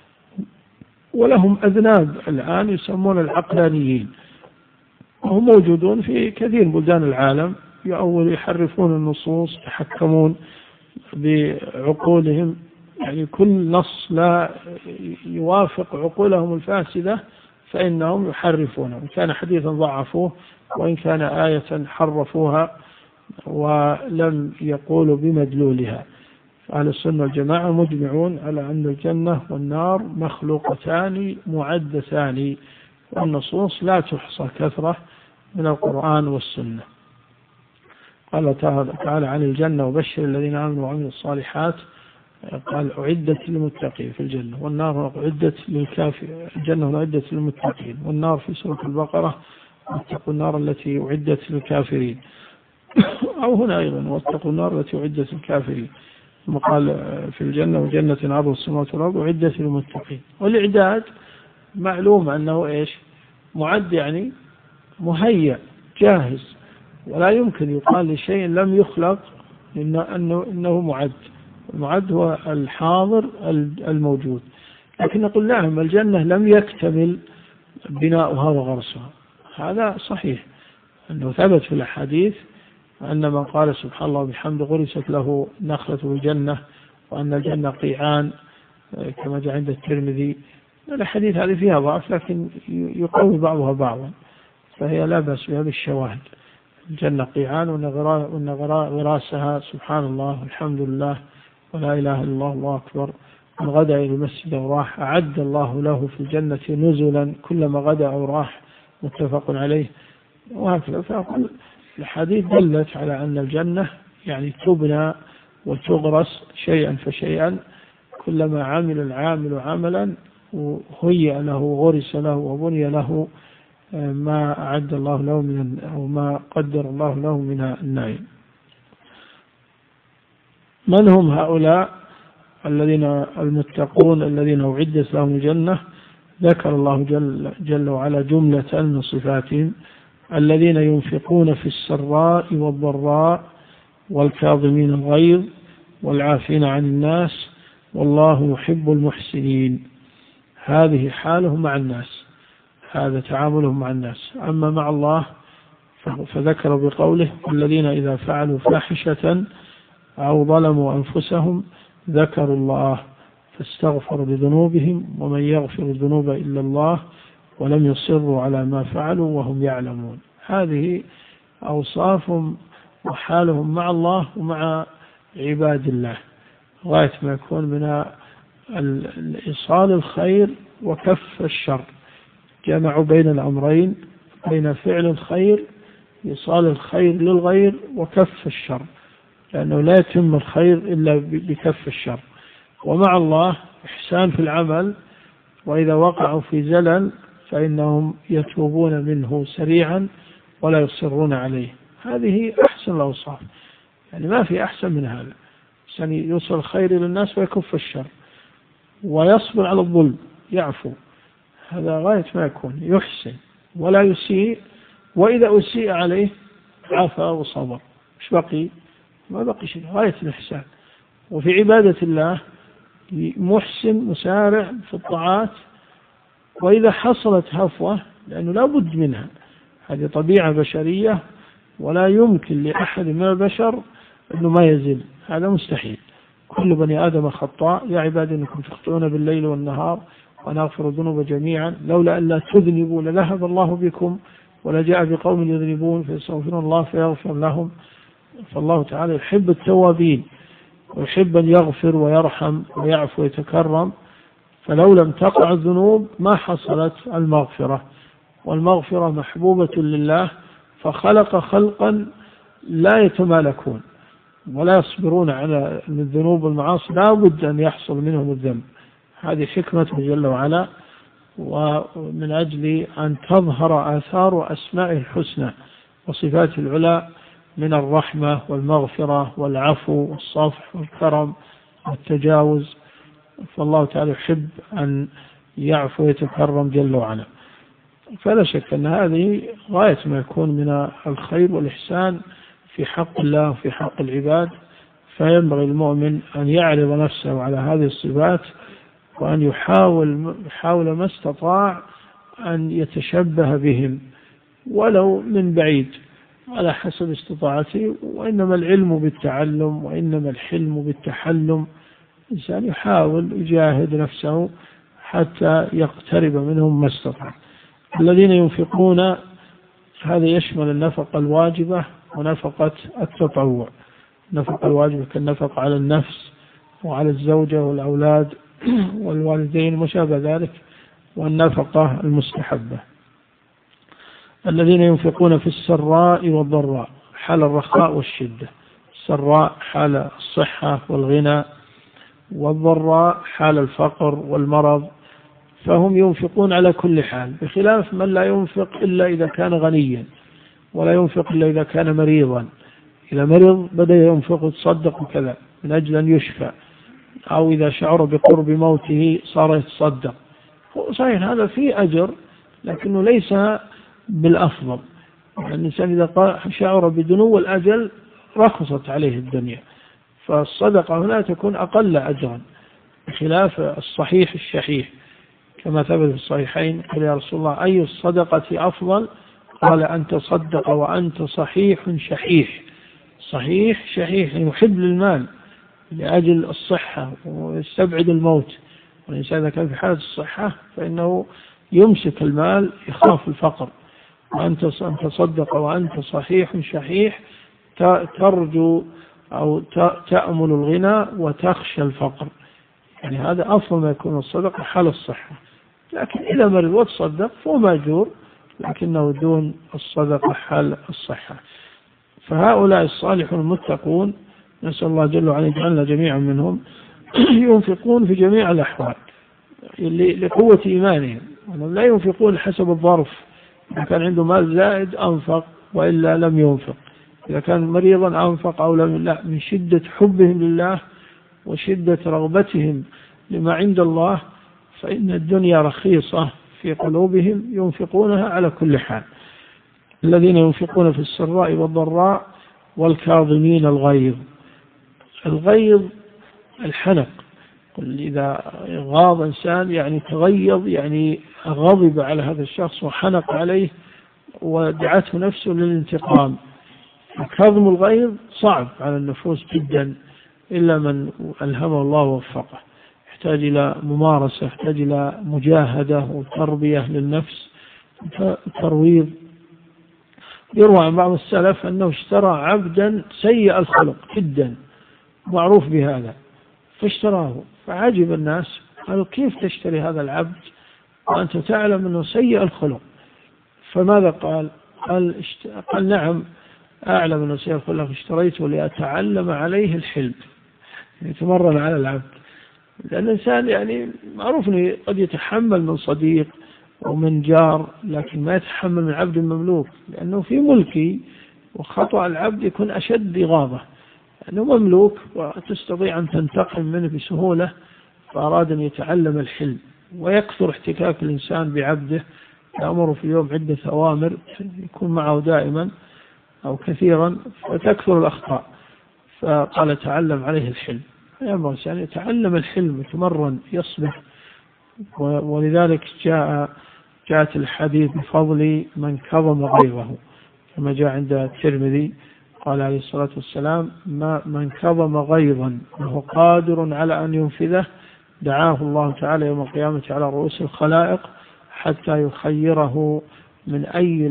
ولهم أذناب الآن يسمون العقلانيين، وهم موجودون في كثير بلدان العالم، يحرفون النصوص، يتحكمون بعقولهم، يعني كل نص لا يوافق عقولهم الفاسدة فإنهم يحرفونه، إن كان حديثا ضعفوه وإن كان آية حرفوها ولم يقولوا بمدلولها. أهل السنة والجماعة مجمعون على أن الجنة والنار مخلوقتان معدتان، والنصوص لا تحصى كثرة من القرآن والسنة. قال تعالى عن الجنة وبشر الذين آمنوا وعملوا الصالحات، قال أعدت للمتقين في الجنة، والنار أعدت للكافرين. الجنة أعدت للمتقين، والنار في سورة البقرة واتقوا النار التي أعدت للكافرين، أو هنا أيضا واتقوا النار التي أعدت للكافرين. ثم قال في الجنة وجنة عرضها السماوات والأرض أعدت للمتقين. والإعداد معلوم أنه إيش؟ معد يعني مهيأ جاهز، ولا يمكن يقال لشيء لم يخلق إنه معد. المعد هو الحاضر الموجود. لكن نقول نعم الجنة لم يكتمل بناؤها وغرسها، هذا صحيح أنه ثبت في الأحاديث أن من قال سبحان الله وبحمده غرست له نخلة الجنة، وأن الجنة قيعان كما جاء عند الترمذي. الحديث هذه فيها ضعف لكن يقوي بعضها بعضا، فهي لا بأس بها بالشواهد. الجنة قيعان وأن غراسها سبحان الله والحمد لله ولا إله إلا الله والله أكبر. من غدا إلى المسجد أو راح أعد الله له في الجنة نزلا كلما غدا أو راح، متفق عليه. وهكذا فأقول الحديث دلت على أن الجنة يعني تبنى وتغرس شيئا فشيئا، كلما عمل العامل عملا وهيئ له وغرس له وبني له ما أعد الله له أو ما قدر الله له من النعيم. من هم هؤلاء الذين المتقون الذين أعدت لهم الجنة؟ ذكر الله جل وعلا جملة من صفاتهم: الذين ينفقون في السراء والضراء والكاظمين الغيظ والعافين عن الناس والله يحب المحسنين. هذه حالهم مع الناس، هذا تعاملهم مع الناس. أما مع الله فذكر بقوله: الذين إذا فعلوا فاحشة أو ظلموا أنفسهم ذكروا الله فاستغفروا لذنوبهم ومن يغفر الذنوب إلا الله ولم يصروا على ما فعلوا وهم يعلمون. هذه أوصافهم وحالهم مع الله ومع عباد الله، غاية ما يكون من إيصال الخير وكف الشر. جمعوا بين الأمرين، بين فعل الخير إيصال الخير للغير وكف الشر، لأنه لا يتم الخير إلا بكف الشر. ومع الله إحسان في العمل، وإذا وقعوا في زلل فإنهم يتوبون منه سريعا ولا يصرون عليه. هذه أحسن الأوصاف، يعني ما في أحسن من هذا. يعني يوصل الخير إلى الناس ويكف الشر ويصبر على الظلم، يعفو، هذا غاية ما يكون، يحسن ولا يسيء، وإذا أسيء عليه عفا وصبر. مش بقي؟ ما بقي شيء، غاية الإحسان. وفي عبادة الله محسن مسارع في الطاعات، وإذا حصلت هفوة لأنه لا بد منها، هذه طبيعة بشرية ولا يمكن لأحد من البشر أنه ما يزل، هذا مستحيل. كل بني آدم خطاء، يا عبادي إنكم تخطئون بالليل والنهار وأنا أغفر الذنوب جميعا لولا أن لا تذنبوا لذهب الله بكم ولجاء بقوم يذنبون فيستغفرون الله فيغفر لهم. فالله تعالى يحب التوابين ويحب أن يغفر ويرحم ويعفو ويتكرم، فلو لم تقع الذنوب ما حصلت المغفرة، والمغفرة محبوبة لله، فخلق خلقا لا يتمالكون ولا يصبرون على الذنوب والمعاصي، لا بد أن يحصل منهم الذنب. هذه حكمته جل وعلا، ومن أجل أن تظهر آثار أسمائه الحسنى وصفاته العلى من الرحمة والمغفرة والعفو والصفح والكرم والتجاوز. فالله تعالى يحب أن يعفو ويتكرم جل وعلا. فلا شك أن هذه غاية ما يكون من الخير والإحسان في حق الله وفي حق العباد. فينبغي المؤمن أن يعرض نفسه على هذه الصفات، وأن يحاول ما استطاع أن يتشبه بهم ولو من بعيد على حسب استطاعته. وإنما العلم بالتعلم، وإنما الحلم بالتحلم. الإنسان يحاول يجاهد نفسه حتى يقترب منهم ما استطاع. الذين ينفقون، هذا يشمل النفقة الواجبة ونفقة التطوع. النفقة الواجبة كالنفقة على النفس وعلى الزوجة والأولاد والوالدين وما شابه ذلك، والنفقة المستحبة. الذين ينفقون في السراء والضراء، حال الرخاء والشدة. السراء حال الصحة والغنى، والضراء حال الفقر والمرض. فهم ينفقون على كل حال، بخلاف من لا ينفق إلا إذا كان غنيا، ولا ينفق إلا إذا كان مريضا. إذا مرض بدأ ينفق ويتصدق وكذا من أجل أن يشفى، أو إذا شعر بقرب موته صار يتصدق. صحيح هذا فيه أجر، لكنه ليس بالأفضل. يعني الإنسان إذا شعر بدنو الأجل رخصت عليه الدنيا، فالصدقة هنا تكون أقل أجرا بخلاف الصحيح الشحيح، كما ثبت في الصحيحين قال يا رسول الله أي الصدقة أفضل؟ قال أن تصدق وأنت صحيح شحيح. صحيح شحيح يحب للمال لأجل الصحة ويستبعد الموت، والإنسان إذا كان في حالة الصحة فإنه يمسك المال يخاف الفقر. وأن تصدق وأنت صحيح شحيح ترجو أو تأمل الغنى وتخشى الفقر، يعني هذا أفضل ما يكون الصدقة حال الصحة. لكن إذا مرض وتصدق فهو مأجور، لكنه دون الصدقة حال الصحة. فهؤلاء الصالحون المتقون نسأل الله جل وعلا يجعلنا جميعا منهم ينفقون في جميع الأحوال لقوة إيمانهم، لا ينفقون حسب الظرف. إذا كان عنده مال زائد أنفق وإلا لم ينفق، إذا كان مريضا أنفق أو لم، لا، من شدة حبهم لله وشدة رغبتهم لما عند الله، فإن الدنيا رخيصة في قلوبهم ينفقونها على كل حال. الذين ينفقون في السراء والضراء والكاظمين الغيظ. الغيظ الحنق، إذا غاض إنسان يعني تغيظ، يعني غضب على هذا الشخص وحنق عليه ودعته نفسه للانتقام. كظم الغيظ صعب على النفوس جدا إلا من ألهمه الله ووفقه، يحتاج إلى ممارسة، يحتاج إلى مجاهدة وتربية للنفس ترويض. يروى عن بعض السلف أنه اشترى عبدا سيء الخلق جدا معروف بهذا، فاشتراه، فعجب الناس قالوا كيف تشتري هذا العبد وأنت تعلم أنه سيء الخلق؟ فماذا قال؟ قال نعم أعلم أنه سيء الخلق، اشتريته لأتعلم عليه الحلم، يتمرن على العبد. لأن الإنسان يعني معروف أنه قد يتحمل من صديق ومن جار، لكن ما يتحمل من عبد مملوك، لأنه في ملكي، وخطأ العبد يكون أشد إغاظة، لأنه مملوك وتستطيع أن تنتقم منه بسهولة، فأراد أن يتعلم الحلم. ويكثر احتكاك الإنسان بعبده، يأمر في اليوم عدة أوامر يكون معه دائما أو كثيرا، فتكثر الأخطاء، فقال تعلم عليه الحلم. ينبغي الإنسان يتعلم الحلم، يتمرن، يصبح. ولذلك جاءت الحديث بفضل من كظم غيظه، كما جاء عند الترمذي قال عليه الصلاة والسلام ما من كظم غيظا وهو قادر على أن ينفذه دعاه الله تعالى يوم القيامة على رؤوس الخلائق حتى يخيره من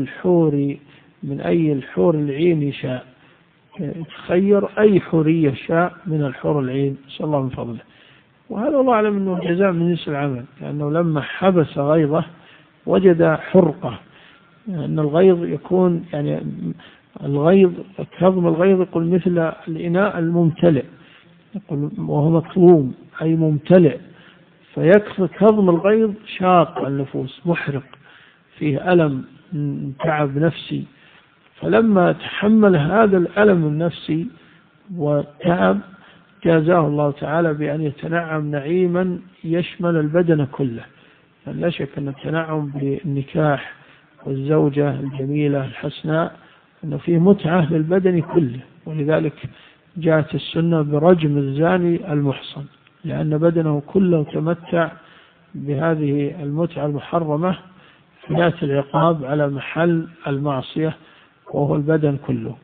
أي الحور العين شاء، يتخير أي حورية شاء من الحور العين، نسأل الله من فضله. وهذا الله أعلم أنه جزاء من جنس العمل، لأنه لما حبس غيظه وجد حرقة. أن الغيظ يكون يعني الغيظ، كظم الغيظ يقول مثل الإناء الممتلئ، يقول وهو مكظوم أي ممتلئ، فيكفي كظم الغيظ شاق النفوس، محرق، فيه ألم، تعب نفسي. فلما تحمل هذا الألم النفسي وتعب جازاه الله تعالى بأن يتنعم نعيما يشمل البدن كله. يعني لا شك أن التنعم بالنكاح والزوجة الجميلة الحسناء أنه فيه متعة للبدن كله، ولذلك جاءت السنة برجم الزاني المحصن، لأن بدنه كله تمتع بهذه المتعة المحرمة، فيات العقاب على محل المعصية وهو البدن كله.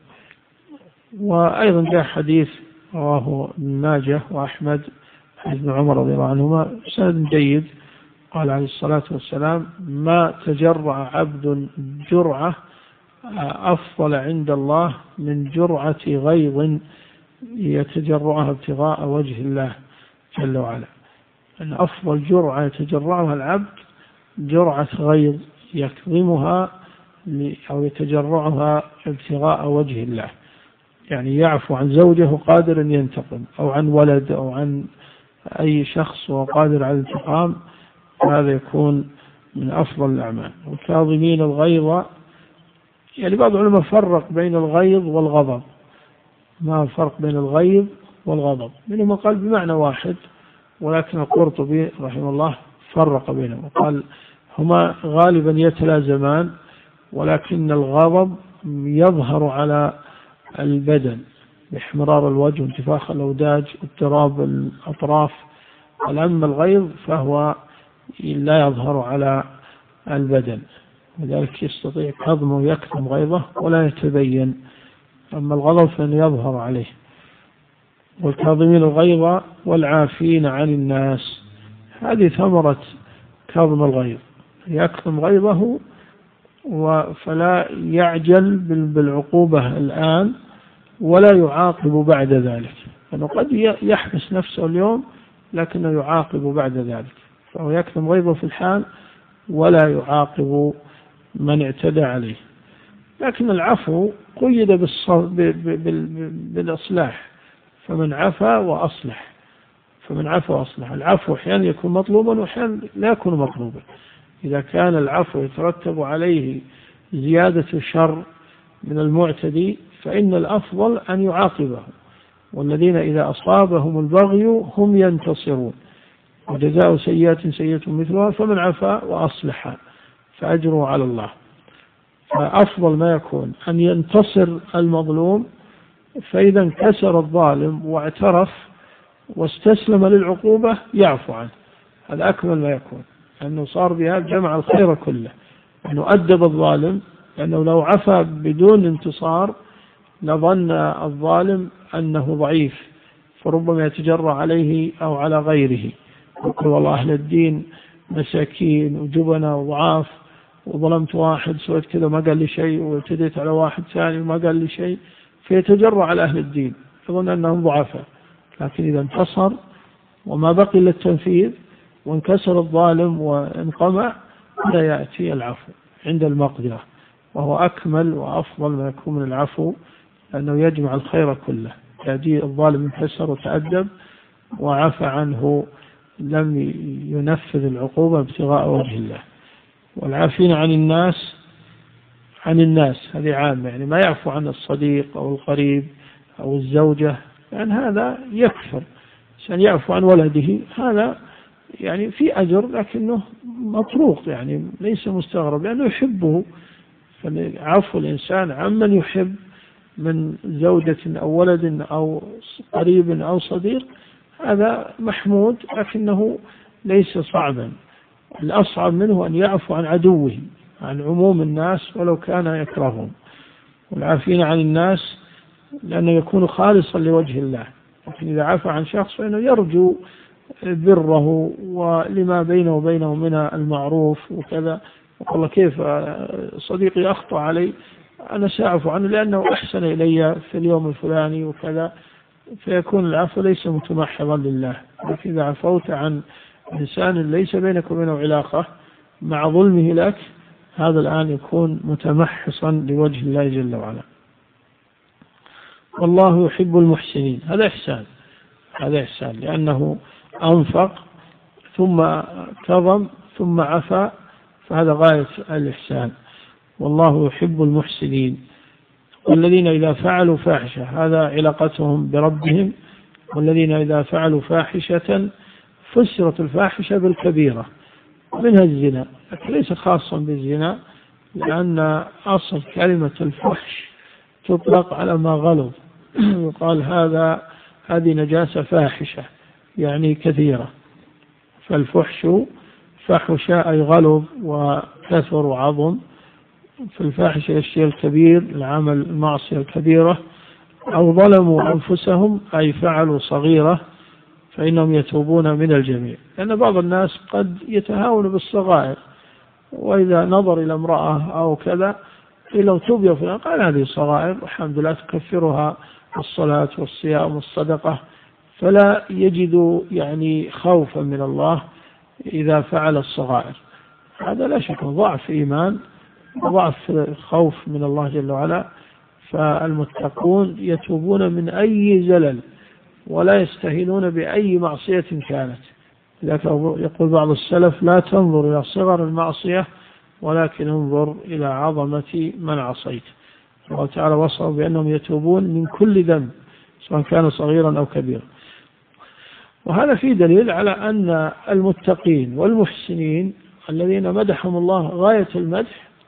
وأيضا جاء حديث رواه ابن ماجه وأحمد عن ابن عمر رضي الله عنهما سند جيد، قال عليه الصلاة والسلام ما تجرع عبد جرعة أفضل عند الله من جرعة غيظ يتجرعها ابتغاء وجه الله جل وعلا. أن أفضل جرعة يتجرعها العبد جرعة غيظ يكظمها أو يتجرعها ابتغاء وجه الله، يعني يعفو عن زوجه قادر أن ينتقم، أو عن ولد، أو عن أي شخص وقادر على الانتقام، هذا يكون من أفضل الأعمال. والكاظمين الغيظ، يعني بعض العلماء فرق بين الغيظ والغضب، ما الفرق بين الغيظ والغضب؟ منهم قال بمعنى واحد، ولكن القرطبي رحمه الله فرق بينهم وقال هما غالبا يتلازمان، ولكن الغضب يظهر على البدن باحمرار الوجه وانتفاخ الأوداج واضطراب الأطراف. أما الغيظ فهو لا يظهر على البدن، لذلك يستطيع كظمه ويكتم غيظه ولا يتبين. أما الغضب فإنه يظهر عليه. والكاظمين الغيظ والعافين عن الناس، هذه ثمرة كظم الغيظ، يكظم غيظه فلا يعجل بالعقوبة الآن ولا يعاقب بعد ذلك، لأنه قد يحبس نفسه اليوم لكنه يعاقب بعد ذلك، فهو يكظم غيظه في الحال ولا يعاقب من اعتدى عليه. لكن العفو قيد بالإصلاح، فمن عفا وأصلح. العفو أحيانا يكون مطلوبا وأحيانا لا يكون مطلوبا. إذا كان العفو يترتب عليه زيادة شر من المعتدي فإن الأفضل أن يعاقبه، والذين إذا أصابهم البغي هم ينتصرون، وجزاء سيئة سيئة مثلها، فمن عفا وأصلح فأجره على الله. فأفضل ما يكون أن ينتصر المظلوم، فإذا انكسر الظالم واعترف واستسلم للعقوبة يعفو عنه، هذا أكمل ما يكون، أنه صار بهذا جمع الخير كله، أنه أدب الظالم، لأنه لو عفى بدون انتصار لظن الظالم أنه ضعيف، فربما يتجرأ عليه أو على غيره، يقول والله أهل الدين مساكين وجبنا وضعاف، وظلمت واحد سويت كذا ما قال لي شيء، واعتديت على واحد ثاني وما قال لي شيء، فيتجرأ على أهل الدين يظن أنهم ضعفاء. لكن إذا انتصر وما بقي إلا التنفيذ وانكسر الظالم وانقمع، لا يأتي العفو عند المقدرة، وهو أكمل وأفضل ما يكون من العفو، لأنه يجمع الخير كله. يأتي الظالم انكسر وتأدب وعفى عنه، لم ينفذ العقوبة ابتغاء وجه الله. والعافين عن الناس هذه عامة، يعني ما يعفو عن الصديق أو القريب أو الزوجة، يعني هذا يكفر. عشان يعفو عن ولده هذا يعني في أجر، لكنه مطروق، يعني ليس مستغرب لأنه يحبه. فعفو الإنسان عمن يحب من زوجة أو ولد أو قريب أو صديق هذا محمود، لكنه ليس صعبا. الأصعب منه أن يعفو عن عدوه، عن عموم الناس ولو كان يكرههم. والعافين عن الناس لأنه يكون خالصا لوجه الله، لكن إذا عفى عن شخص فإنه يرجو بره ولما بينه وبينه من المعروف وكذا، والله كيف صديقي أخطأ علي أنا سأعفو عنه لأنه أحسن إلي في اليوم الفلاني وكذا، فيكون العفو ليس متمحضا لله. لكن إذا عفوت عن إنسان ليس بينك وبينه علاقة مع ظلمه لك، هذا الآن يكون متمحصا لوجه الله جل وعلا. والله يحب المحسنين، هذا إحسان لأنه أنفق ثم كظم ثم عفا، فهذا غاية الإحسان. والله يحب المحسنين. والذين إذا فعلوا فاحشة، هذا علاقتهم بربهم. والذين إذا فعلوا فاحشة، فسرت الفاحشة بالكبيرة منها الزنا، لكن ليس خاصا بالزنا، لأن أصل كلمة الفحش تطلق على ما غلظ، يقال هذه نجاسة فاحشة يعني كثيرة. فالفحش فحش أي غلظ وكثر وعظم، في الفاحشة الشيء الكبير، العمل المعصية الكبيرة. أو ظلموا أنفسهم أي فعلوا صغيرة فإنهم يتوبون من الجميع، لأن بعض الناس قد يتهاون بالصغائر، وإذا نظر إلى امرأة أو كذا لو توب يا فلان قال هذه صغائر الحمد لله تكفرها الصلاة والصيام والصدقة، فلا يجد يعني خوفا من الله إذا فعل الصغائر. هذا لا شك ضعف إيمان وضعف خوف من الله جل وعلا. فالمتقون يتوبون من أي زلل ولا يستهينون بأي معصية كانت. يقول بعض السلف لا تنظر إلى صغر المعصية ولكن انظر إلى عظمة من عصيت. الله تعالى وصف بأنهم يتوبون من كل ذنب سواء كان صغيرا أو كبيرا. وهذا فيه دليل على أن المتقين والمحسنين الذين مدحهم الله غاية المدح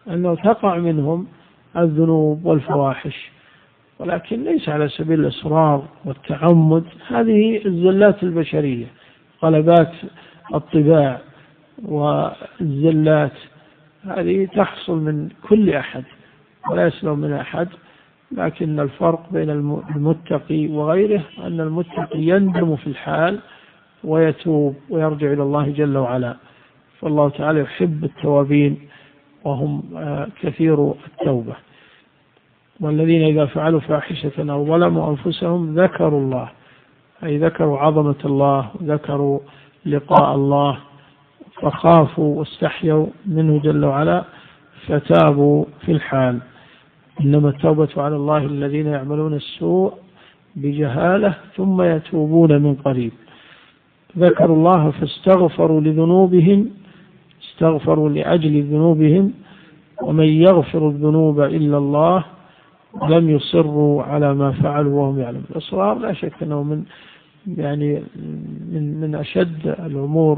أنه تقع منهم الذنوب والفواحش، ولكن ليس على سبيل الإصرار والتعمد. هذه الزلات البشرية، غلبات الطباع والزلات، هذه تحصل من كل أحد ولا يسلم من أحد. لكن الفرق بين المتقي وغيره أن المتقي يندم في الحال ويتوب ويرجع إلى الله جل وعلا، فالله تعالى يحب التوابين وهم كثير التوبة. والذين إذا فعلوا فاحشة أو ظلموا أنفسهم ذكروا الله، أي ذكروا عظمة الله، ذكروا لقاء الله، فخافوا واستحيوا منه جل وعلا فتابوا في الحال. إنما التوبة على الله الذين يعملون السوء بجهالة ثم يتوبون من قريب. ذكروا الله فاستغفروا لذنوبهم، استغفروا لأجل ذنوبهم، ومن يغفر الذنوب إلا الله، لم يصروا على ما فعلوا وهم يعلمون. الإصرار لا شك أنه من أشد الأمور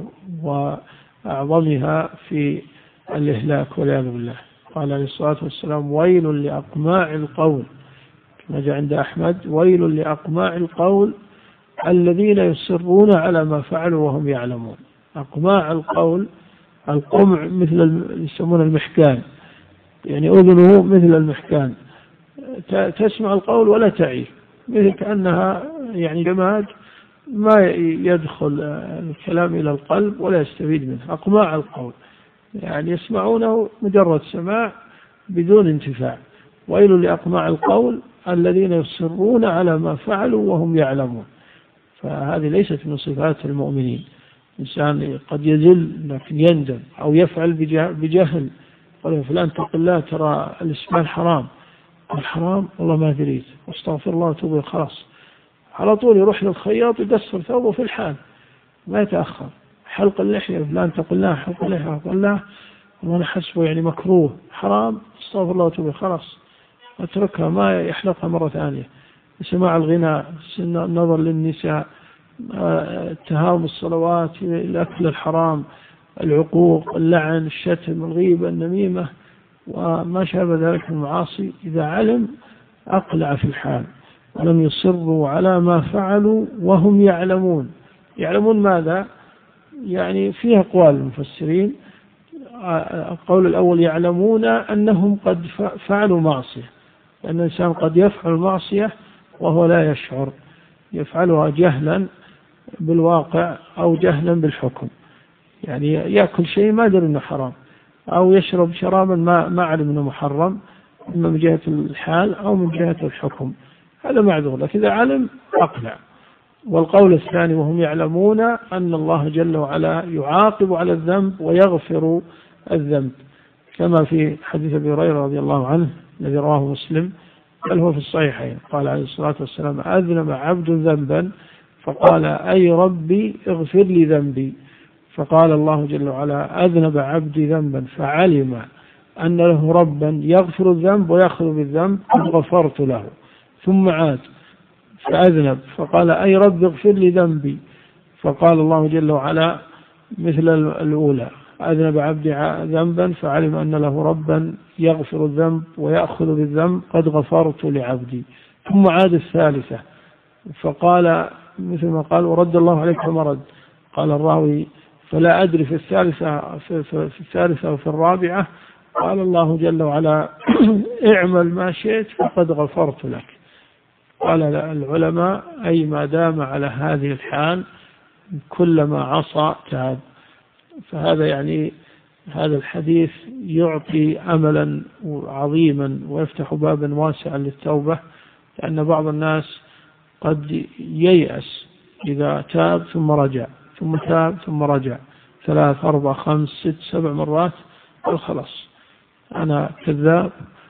وأعظمها في الإهلاك والعياذ بالله. قال عليه الصلاة والسلام: ويل لأقماع القول، كما جاء عند أحمد: ويل لأقماع القول الذين يصرون على ما فعلوا وهم يعلمون. أقماع القول، القمع مثل يسمون المحكان، يعني أذنه مثل المحكان، تسمع القول ولا تعي، مثل كأنها يعني جماد ما يدخل الكلام إلى القلب ولا يستفيد منه. أقماع القول يعني يسمعونه مجرد سماع بدون انتفاع. ويل لأقماع القول الذين يصرون على ما فعلوا وهم يعلمون. فهذه ليست من صفات المؤمنين. إنسان قد يذل لكن يندم، أو يفعل بجهل، قال فلان اتق الله ترى الإسبال حرام، الحرام والله ما دريت واستغفر الله وتوب، خلاص على طول يروح للخياط يقصر ثوبه في الحال، ما يتأخر. حلق اللحية، فلان اتق الله حلق اللحية، قال لا والله أنا حسبه يعني مكروه حرام، استغفر الله وتوب، خلاص اتركها ما يحلقها مرة ثانية. سماع الغناء، النظر للنساء، التهاون الصلوات، الأكل الحرام، العقوق، اللعن، الشتم، الغيبة، النميمة، وما شابه ذلك من المعاصي، إذا علم أقلع في الحال ولم يصروا على ما فعلوا وهم يعلمون. يعلمون ماذا؟ يعني فيها أقوال المفسرين. القول الأول: يعلمون أنهم قد فعلوا معصية، لأن الإنسان قد يفعل معصية وهو لا يشعر، يفعلها جهلا بالواقع أو جهلا بالحكم، يعني يأكل شيء ما يدري أنه حرام، أو يشرب شرابا ما علم أنه محرم، إما من جهة الحال أو من جهة الحكم، هذا معذور. لكن إذا علم أقلع. والقول الثاني: وهم يعلمون أن الله جل وعلا يعاقب على الذنب ويغفر الذنب، كما في حديث أبي هريرة رضي الله عنه الذي رواه مسلم، بل هو في الصحيحين. قال عليه الصلاة والسلام: أذنب عبد ذنبا فقال: أي ربي اغفر لي ذنبي، فقال الله جل وعلا: أذنب عبدي ذنبا فعلم أن له ربا يغفر الذنب ويأخذ بالذنب غفرت له، ثم عاد فأذنب فقال: أي رب اغفر لي ذنبي، فقال الله جل وعلا مثل الأولى: أذنب عبدي ذنبا فعلم أن له ربا يغفر الذنب ويأخذ بالذنب قد غفرت لعبدي، ثم عاد الثالثة فقال مثل ما قال: ورد الله عليك مرد. قال الراوي: فلا أدري في الثالثة وفي الرابعة. قال الله جل وعلا: اعمل ما شئت فقد غفرت لك. قال العلماء: أي ما دام على هذه الحال كلما عصى تاب. فهذا يعني هذا الحديث يعطي أملا عظيما ويفتح بابا واسعا للتوبة، لأن بعض الناس قد ييأس إذا تاب ثم رجع، ثم تاب ثم رجع 3 4 5 6 7 مرات، قال خلاص أنا كذاب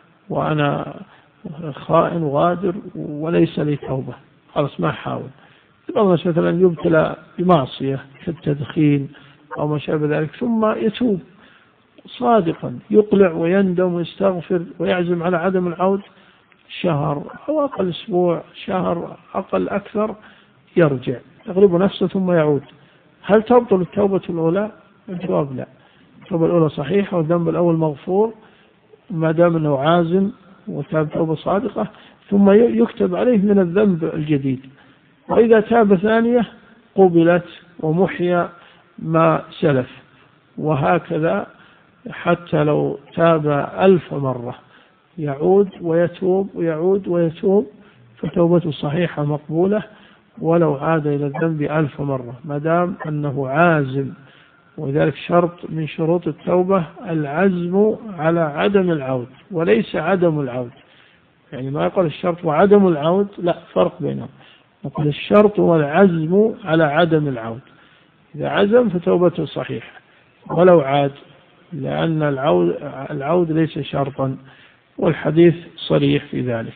وأنا خائن وغادر وليس لي توبة، خلاص ما أحاول. بعض الناس مثلا يبتلى بمعصية كالتدخين أو ما شابه ذلك، ثم يتوب صادقا، يقلع ويندم ويستغفر ويعزم على عدم العود، شهر أو أقل، أسبوع، شهر أقل أكثر، يرجع يغلب نفسه ثم يعود. هل تبطل التوبة الأولى؟ الجواب لا. التوبة الأولى صحيحة والذنب الأول مغفور، ما دام أنه عازم وتاب توبة صادقة، ثم يكتب عليه من الذنب الجديد. وإذا تاب ثانية قبلت ومحيا ما سلف. وهكذا حتى لو تاب 1000 مرة يعود ويتوب ويعود ويتوب، فتوبته صحيحة مقبولة ولو عاد إلى الذنب 1000 مرة، ما دام أنه عازم. وذلك شرط من شروط التوبة العزم على عدم العود وليس عدم العود. يعني ما يقول الشرط وعدم العود، لا، فرق بينهم. يقول الشرط والعزم على عدم العود. إذا عزم فتوبته صحيحة ولو عاد، لأن العود ليس شرطا، والحديث صريح في ذلك.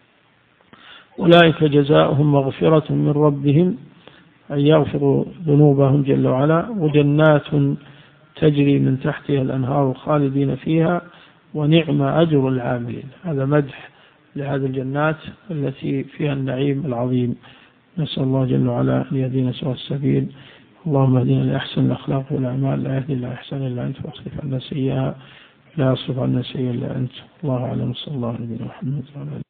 أولئك جزاؤهم مغفرة من ربهم، أن يغفروا ذنوبهم جل وعلا، وجنات تجري من تحتها الأنهار خالدين فيها، ونعم أجر العاملين. هذا مدح لهذه الجنات التي فيها النعيم العظيم. نسأل الله جل وعلا أن يهدينا سوى السبيل. اللهم اهدنا لأحسن الأخلاق والأعمال، لا يهدي إلا أحسن إلا أنت، واصرف عنا سيئها لا يصرف عنا سيئا إلا أنت. الله أعلم. صلى الله عليه وسلم.